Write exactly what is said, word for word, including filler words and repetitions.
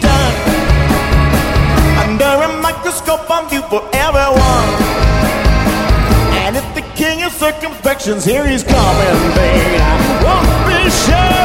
done. Under a microscope on view for everyone. And if the king of circumspections here he's coming, babe, I won't be sure.